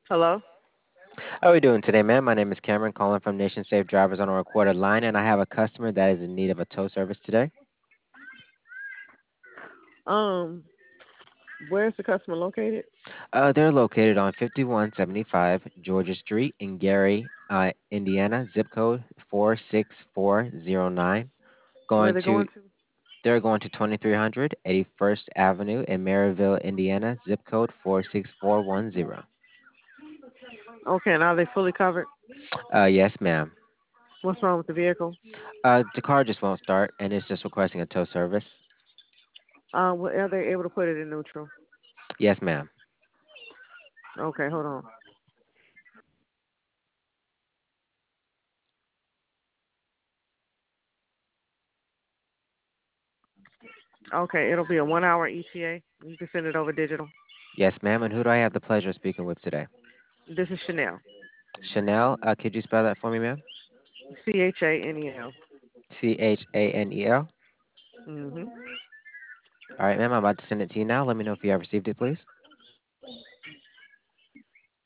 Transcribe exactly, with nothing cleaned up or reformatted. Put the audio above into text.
Hello? How are we doing today, ma'am? My name is Cameron, calling from Nation Safe Drivers on a recorded line, and I have a customer that is in need of a tow service today. Um, where's the customer located? Uh, they're located on fifty-one seventy-five Georgia Street in Gary, uh, Indiana, zip code four six four zero nine. Where Going they to, going to? they're going to twenty-three hundred eighty-first Avenue in Maryville, Indiana, zip code four six four one zero. Okay, and are they fully covered? Uh, yes, ma'am. What's wrong with the vehicle? Uh, the car just won't start, and it's just requesting a tow service. Uh, wh- are they able to put it in neutral? Yes, ma'am. Okay, hold on. Okay, it'll be a one hour E T A. You can send it over digital. Yes, ma'am. And who do I have the pleasure of speaking with today? This is Chanel. Chanel, uh, could you spell that for me, ma'am? C H A N E L. C H A N E L. Mm-hmm. All right, ma'am, I'm about to send it to you now. Let me know if you have received it, please.